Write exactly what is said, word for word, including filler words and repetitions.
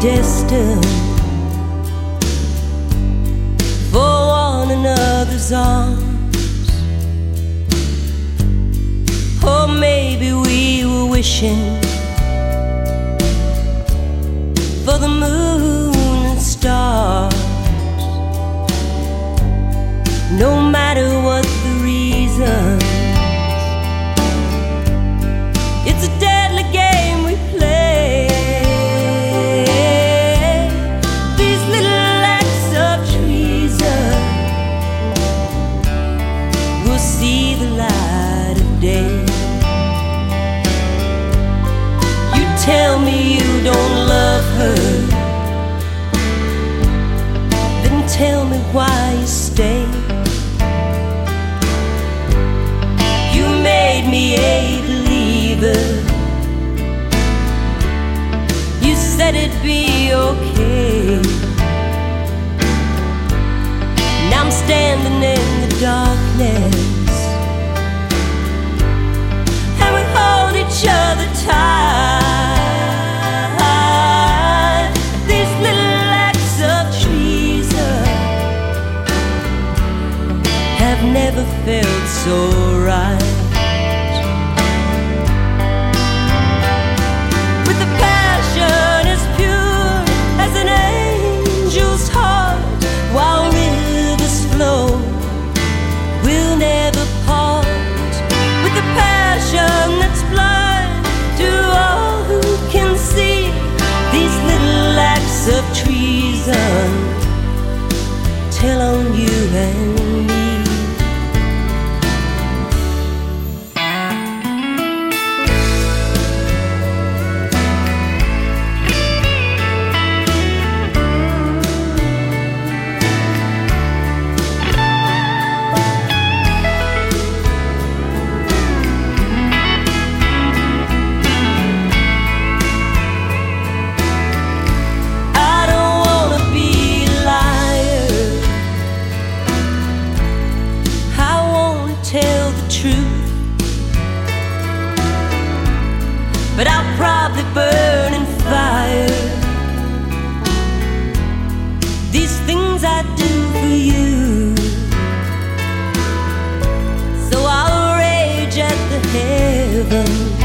destined for one another's arms. Or maybe we were wishing for the moon and stars. No matter what the reason, it's a deadly game we play. These little acts of treason will see the light of day. You tell me you don't love her, then tell me why you stay. You made me a believer. You said it'd be okay. Now I'm standing in the darkness, and we hold each other tight. These little acts of treason have never felt so right. With a passion as pure as an angel's heart, while rivers flow, we'll never part. With a passion that's blind to all who can see, these little acts of treason tell on you and me. Tell the truth, but I'll probably burn in fire these things I do for you. So I'll rage at the heavens